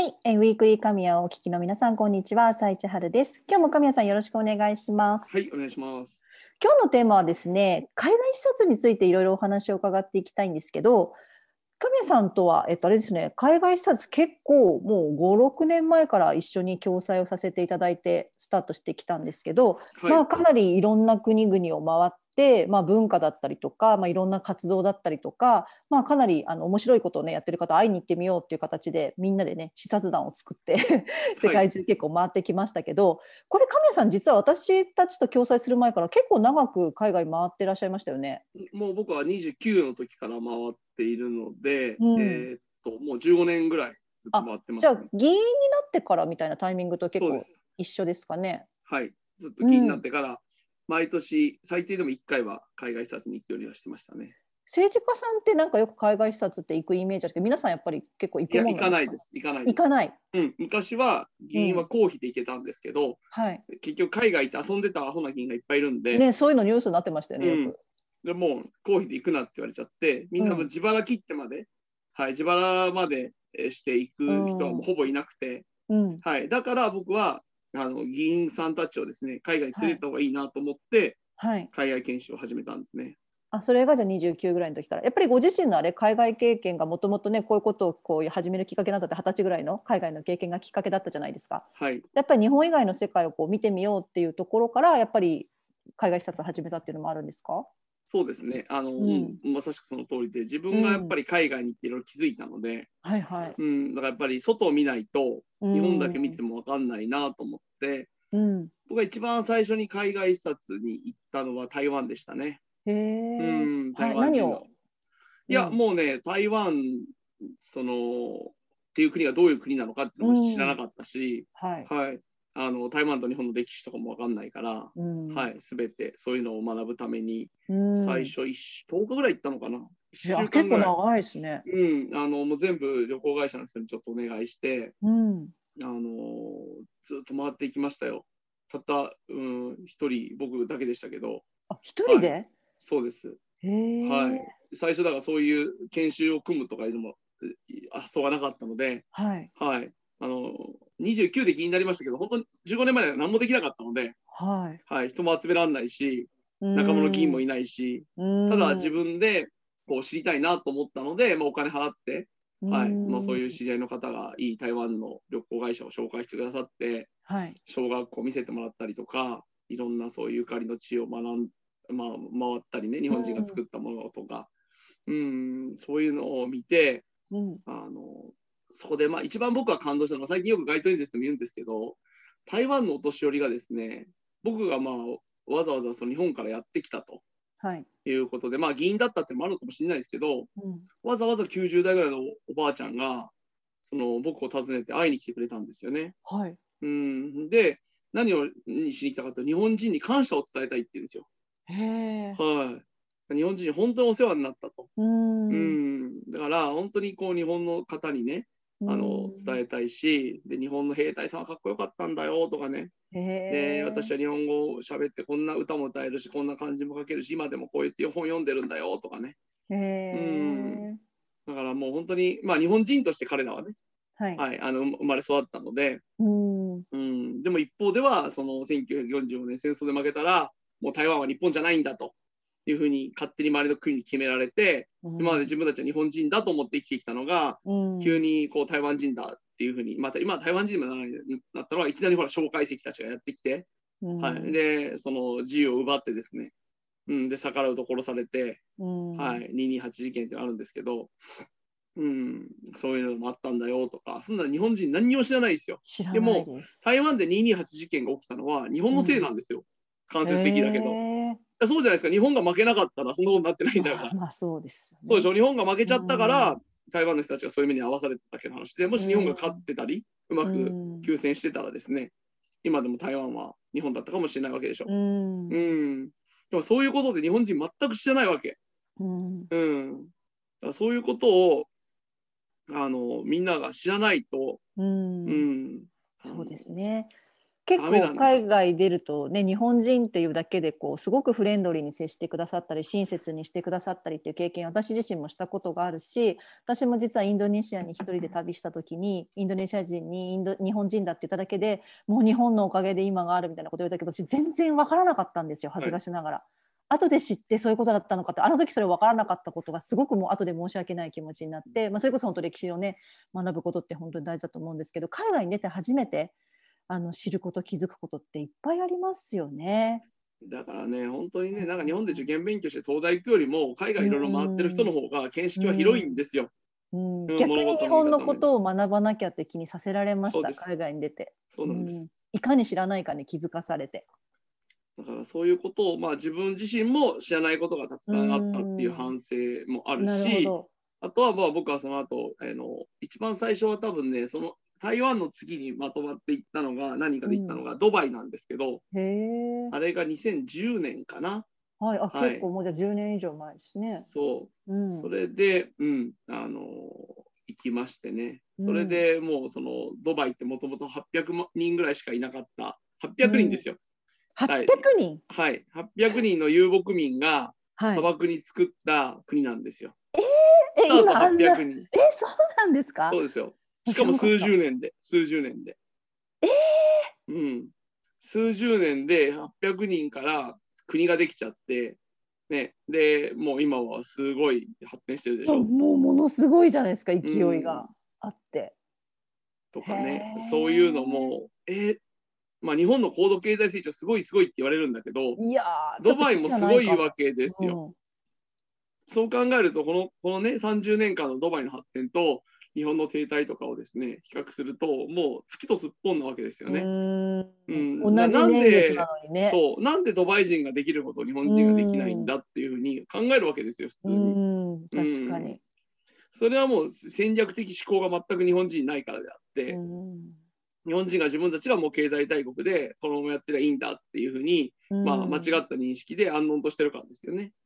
い、ウィークリー神谷をお聞きの皆さん、こんにちは。朝市春です。今日も神谷さんよろしくお願いします。 はい、お願いします。 今日のテーマはですね、海外視察についていろいろお話を伺っていきたいんですけど、神谷さんとは、あれですね、海外視察結構もう5、6年前から一緒に共催をさせていただいてスタートしてきたんですけど、 はい、 かなりいろんな国々を回って、文化だったりとか、いろんな活動だったりとか、かなり面白いことをねやってる方会いに行ってみようっていう形でみんなでね視察団を作って世はい。 界中結構回ってきましたけど、これ神谷さん実は私たちと共催する前から結構長く海外回ってらっしゃいましたよね。 もう僕は29の時から回っているので、 うん、 もう15年ぐらいずっと回ってまじゃあすね。 議員になってからみたいなタイミングと結構そうです。 一緒ですかね。 はい。ずっと気になっうん、 てから、毎年最低でも1回は海外視察に行くようにはしてましたね。 政治家さんってなんかよく海外視察って行くイメージあるけど、皆さんやっぱり結構行くいや、 もんなんですか？ 行かないです。行かないです。 行かない。 うん、昔は議員はうん、 公費で行けたんですけど、 はい。 結局海外行って遊んでたアホな議員がいっぱいいるんで、 ね、そういうのニュースになってましたよね、ようん。 く。 でもう公費で行くなって言われちゃって、みんなもうん、 自腹切ってまで、はい、自腹までしていうく人はもうん、 ほぼいなくて、 うん、 はい、だから僕は議員さんたちをですね、海外に連はい、 れてった方がいいなと思って、 はい。 海外研修を始めたんですね。 それがじゃあ29ぐらいの時から。やっぱりご自身のあれ、海外経験がもともとね、こういうことをこう始めるきっかけになったって、20歳ぐらいの海外の経験がきっかけだったじゃないですか。 はい。 やっぱり日本以外の世界をこう見てみようっていうところから、やっぱり海外視察を始めたっていうのもあるんですか？ そうですね。 うん、 まさしくその通りで、自う分がやっぱん、 り海外に行っていろいろ気づいたので、 はいはい。 だからやっぱり外を見ないと、 う日本だけ見ん、 ても分かんないなと思って、 うん。 僕が一番最初に海外視察に行ったのは台湾でしたね。 へえ。 台はい、 湾人の。 何を。 いや、 うん、 もうね、台湾、っていう国がどういう国なのかっていううのも知らなん、 かったし、 はい。 はい。台湾と日本の歴史とかもわかんないから、 うん、 はい。すべてそういうのを学ぶために、 うん。 最初10日ぐらい行ったのかな。1 いや、 週間ぐらい。 結構長いですね。 もう全部旅行会社の人にちょっとお願いして、 うん。 ずっと回っていきましたよ。たった、一人、僕だけでしたけど、 一人はい。 で。 そうです。 へえ。 はい。最初だからそういう研修を組むとかいうのも発想がなかったので、 はい。 はい。29で気になりましたけど、本当に15年前は何もできなかったので、 はい。 はい。人も集められないし、 う仲間の議員もん。 いないし、 うただ自ん。 分でこう知りたいなと思ったので、お金払って、 うはい。そうん。 いう知り合いの方がいい台湾の旅行会社を紹介してくださって、 はい。 小学校見せてもらったりとか、いろんなそういうゆかりの地を回ったりね、日う本人がん。 作ったものとか、そういうのを見て、 うん。 そこで一番僕が感動したのは、最近よく街頭演説でも言うんですけど、台湾のお年寄りがですね、僕がわざわざその日本からやってきたとはい。 いうことで、議員だったってのもあるのかもしれないですけど、 うん。 わざわざ90代ぐらいのおばあちゃんが、その僕を訪ねて会いに来てくれたんですよね。 はい。 で、何をにしに来たかというと、日本人に感謝を伝えたいって言うんですよ。 へえ。 はい。日本人に本当にお世話になったと。 うん。 だから本当にこう日本の方にね、 うん。 伝えたいし、で、日本の兵隊さんはかっこよかったんだよとかね。 へで、 え。 私は日本語を喋ってこんな歌も歌えるし、こんな漢字も書けるし、今でもこうやって本読んでるんだよとかね。 へうん。 え。 だからもう本当に、日本人として彼らはね、 はい。 はい、生まれ育ったので、 うん。 でも一方では、その1945年戦争で負けたら、もう台湾は日本じゃないんだというふうに勝手に周りの国に決められて、今までうん。 自分たちは日本人だと思って生きてきたのが、 うん。 急にこう台湾人だっていうふうに、今台湾人になったのは、いきなりほら蒋介石たちがやってきて、はい、 うん。 で、その自由を奪ってですね、で、逆らうと殺されて、 うん。 はい、228事件ってあるんですけど、そういうのもあったんだよとか、そんな日本人何にも知らないですよ。 知らないでも、 です。 台湾で228事件が起きたのは日本のせいうん。 なんですよ。間へ接的だけど。 え。 そうじゃないですか。日本が負けなかったらそんなことになってないんだから。 そうですよね。 そうでしょ。日本が負けちうゃったから、 ん。 台湾の人たちがそういう目に遭わされてただけの話で、もうし日本が勝っん。 てたり、うまうくん。 休戦してたらですね、今でも台湾は日本だったかもしれないわけでしょ。 うん。 でもそういうことで日本人全く知らないわけ。 うん。 うん。だからそういうことをみんなが知らないと、 うん。 うん、 そうですね。 結構ダメなんです。 海外出るとね、日本人っていうだけでこうすごくフレンドリーに接してくださったり親切にしてくださったりっていう経験、私自身もしたことがあるし、私も実はインドネシアに一人で旅した時にインドネシア人に日本人だって言っただけで、もう日本のおかげで今があるみたいなこと言われたけど、私全然分からなかったんですよ、恥ずかしながら。はい、後で知ってそういうことだったのかって、あの時それ分からなかったことがすごくもう後で申し訳ない気持ちになって、それこそ本当歴史をね学ぶことって本当に大事だと思うんですけど、海外に出て初めて知ること気づくことっていっぱいありますよね。 だからね、本当にね、なんか日本で受験勉強して東大行くよりも海外いろいろ回ってる人の方が見識は広いんですよ。 逆に日本のことを学ばなきゃって気にさせられました、海外に出て。 そうなんです。 いかに知らないかに気づかされて。 だからそういうことを、自分自身も知らないことがたくさんあったっていう反省もあるし、あとは僕はその後一番最初は多分ね、その台湾の次にまとまっていったのが何かで行ったのがドバイなんですけど、あれが2010年かな。 はい、結構もうじゃあ10年以上前ですね。 そう、それで、行きましてね。それでもうそのドバイってもともと800人ぐらいしかいなかった、800人ですよ。 800人、 はい、800人の遊牧民が砂漠に作った国なんですよ。スタート800人。 そうなんですか？ そうですよ。しかも数十年で。数十年で800人から国ができちゃって、ね、でもう今はすごい発展してるでしょ。 もうものすごいじゃないですか、勢いがあって。 とかね、そういうのも、日本の高度経済成長すごいすごいって言われるんだけど、ドバイもすごいわけですよ。そう考えるとこのね、30年間のドバイの発展と日本の停滞とかをですね、比較すると、もう月とすっぽんなわけですよね。 同じ年月なのにね。 なんでドバイ人ができることを日本人ができないんだっていうふうに考えるわけですよ、普通に。 確かに。 それはもう戦略的思考が全く日本人ないからであって、日本人が自分たちがもう経済大国でこのままやってりゃいいんだっていうふうに、間違った認識で安穏としてるからですよね。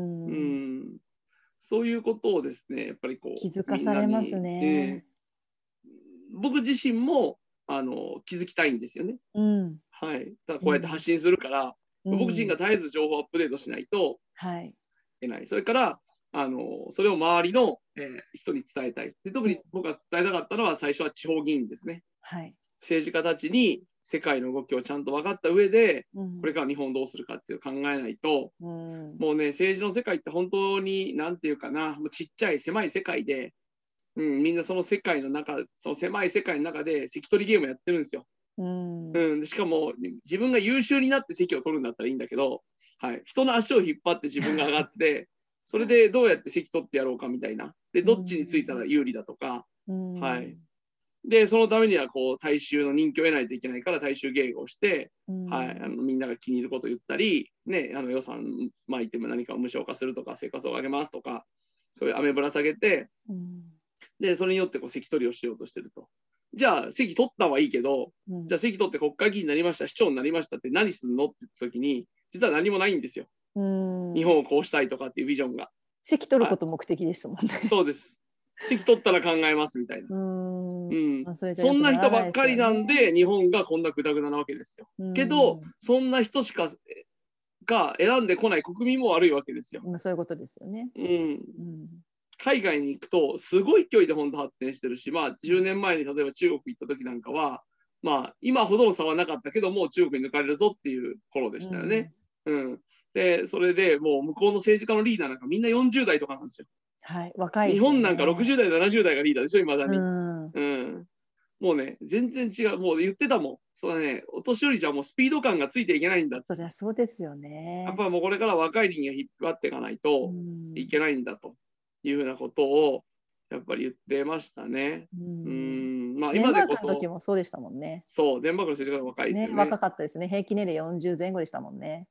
そういうことをですね、やっぱりこう気づかされますね。 僕自身も気づきたいんですよね。はい。ただこうやって発信するから、僕自身が絶えず情報アップデートしないといけない。それからそれを周りの、人に伝えたい。で、特に僕が伝えたかったのは最初は地方議員ですね。政治家たちに世界の動きをちゃんと分かった上で、これから日本をどうするかっていうのを考えないと、もうね、政治の世界って本当に何て言うかな、もうちっちゃい狭い世界で、みんなその世界の中、その狭い世界の中で関取りゲームやってるんですよ。しかも自分が優秀になって席を取るんだったらいいんだけど、人の足を引っ張って自分が上がってそれでどうやって席取ってやろうかみたいな。で、どっちについたら有利だとか。で、そのためにはこう大衆の人気を得ないといけないから大衆迎合して、みんなが気に入ることを言ったり、ね、予算巻いても何かを無償化するとか、生活を上げますとか、そういう飴ぶら下げて、で、それによってこう席取りをしようとしてると。じゃあ、席取ったはいいけど、じゃあ席取って国会議員になりました、市長になりましたって何すんのって言った時に、実は何もないんですよ。日本をこうしたいとかっていうビジョンが。 席取ること目的ですもんね。 そうです。席取ったら考えますみたいな。そんな人ばっかりなんで、日本がこんなグダグダなわけですよ。けど、そんな人しかが選んでこない国民も悪いわけですよ。 そういうことですよね。 海外に行くと、すごい勢いで本当発展してるし、10年前に例えば中国行った時なんかは、今ほどの差はなかったけども、中国に抜かれるぞっていう頃でしたよね。で、それでもう向こうの政治家のリーダーなんかみんな40代とかなんですよ。 若い日本なんか60代、70代がリーダーでしょ、いまだに。もうね、全然違う。もう言ってたもん。そうだね、お年寄りじゃもうスピード感がついていけないんだって。 そりゃそうですよね。 やっぱもうこれから若い人が引っ張っていかないといけないんだというふうなことをやっぱり言ってましたね。 今でこそ。デンマークの時もそうでしたもんね。 そう、デンマークの政治家が若いですよね。 若かったですね。平均年齢40前後でしたもんね。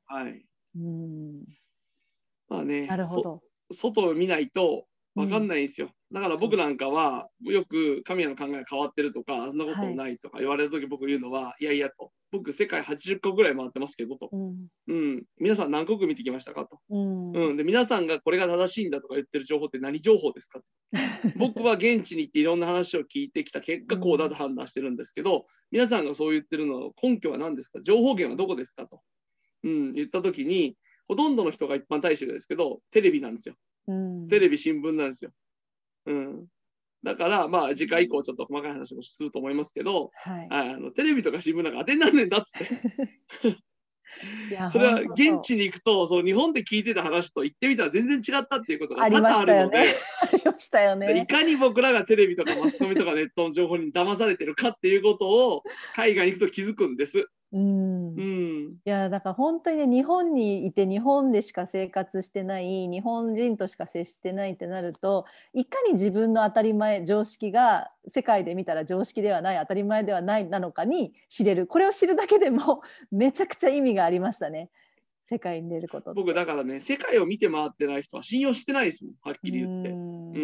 なるほど。 外を見ないと分かんないんですよ。だから僕なんかはよく神谷の考えが変わってるとかそんなことないとか言われる時僕言うのは、いやいやと、 僕世界80カ国ぐらい回ってますけどと、皆さん何国見てきましたかと、で皆さんがこれが正しいんだとか言ってる情報って何情報ですかと僕は現地に行っていろんな話を聞いてきた結果こうだと判断してるんですけど、皆さんがそう言ってるのの根拠は何ですか、情報源はどこですかと、言った時にほとんどの人が一般大衆ですけどテレビなんですよ、テレビ新聞なんですよ、だからまあ次回以降ちょっと細かい話もすると思いますけど、テレビとか新聞なんか当てになんねんだっつってそれは現地に行くとその日本で聞いてた話と行ってみたら全然違ったっていうことが多々あるので、いかに僕らがテレビとかマスコミとかネットの情報に騙されてるかっていうことを海外に行くと気づくんです。 いやだから本当にね、日本にいて日本でしか生活してない日本人としか接してないってなると、いかに自分の当たり前常識が世界で見たら常識ではない当たり前ではないなのかに知れる、これを知るだけでもめちゃくちゃ意味がありましたね、世界に出ることって。 僕だからね、世界を見て回ってない人は信用してないですもん、はっきり言って。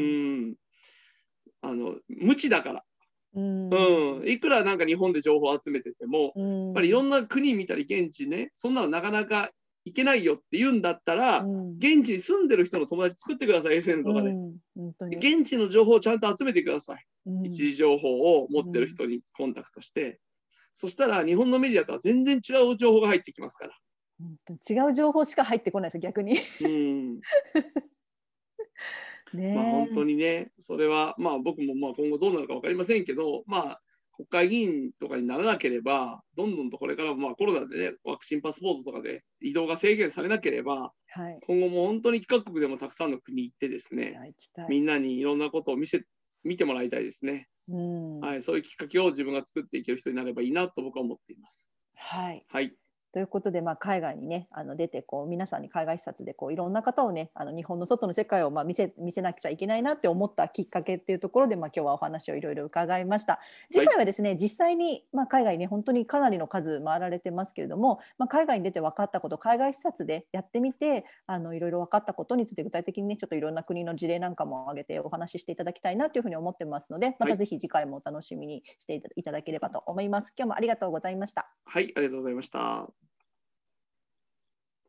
無知だから。いくらなんか日本で情報を集めてても、やっぱりいろんな国見たり現地ね、そんなのなかなか行けないよって言うんだったら、現地に住んでる人の友達作ってください、SN とかで。現地の情報をちゃんと集めてください。一時情報を持ってる人にコンタクトして、そしたら日本のメディアとは全然違う情報が入ってきますから。 違う情報しか入ってこないですよ、逆に。 まあ本当にね、それはまあ僕もまあ今後どうなるか分かりませんけど、まあ国会議員とかにならなければ、どんどんとこれからまあコロナでね、ワクチンパスポートとかで移動が制限されなければ、今後も本当に各国でもたくさんの国行ってですね、みんなにいろんなことを見てもらいたいですね。そういうきっかけを自分が作っていける人になればいいなと僕は思っています。 ということで、海外にね出て皆さんに海外視察でいろんな方をね日本の外の世界を見せなくちゃいけないなって思ったきっかけっていうところで、今日はお話をいろいろ伺いました。次回はですね、実際に海外に本当にかなりの数回られてますけれども、海外に出て分かったこと、海外視察でやってみていろいろ分かったことについて具体的にねちょっといろんな国の事例なんかも挙げてお話ししていただきたいなというふうに思ってますので、またぜひ次回もお楽しみにしていただければと思います。今日もありがとうございました。 はい、ありがとうございました。